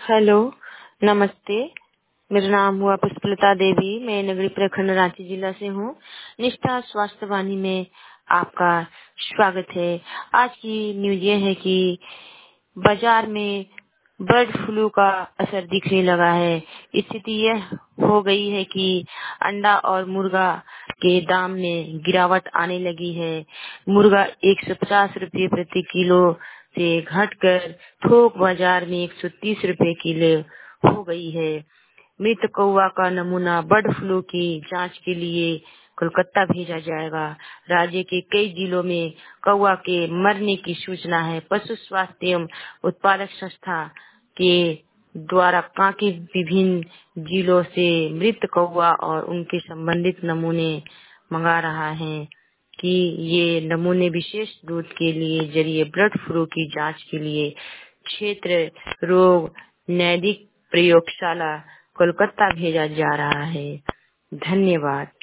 Hello, नमस्ते। मेरा नाम हुआ पुष्पलता देवी। मैं नगरी प्रखंड रांची जिला से हूँ। निष्ठा स्वास्थ्य वाणी में आपका स्वागत है। आज की न्यूज ये है कि बाजार में बर्ड फ्लू का असर दिखने लगा है। स्थिति यह हो गई है कि अंडा और मुर्गा के दाम में गिरावट आने लगी है। मुर्गा 150 रुपये प्रति किलो से घटकर थोक बाजार में 130 रुपये किलो हो गई है। मृत कौवा का नमूना बर्ड फ्लू की जांच के लिए कोलकाता भेजा जाएगा। राज्य के कई जिलों में कौवा के मरने की सूचना है। पशु स्वास्थ्य एवं उत्पादक संस्था के द्वारा कांके विभिन्न जिलों से मृत कौवा और उनके संबंधित नमूने मंगा रहा है कि ये नमूने विशेष दूध के लिए जरिए बर्ड फ्लू की जांच के लिए क्षेत्र रोग नैदिक प्रयोगशाला कोलकाता भेजा जा रहा है। धन्यवाद।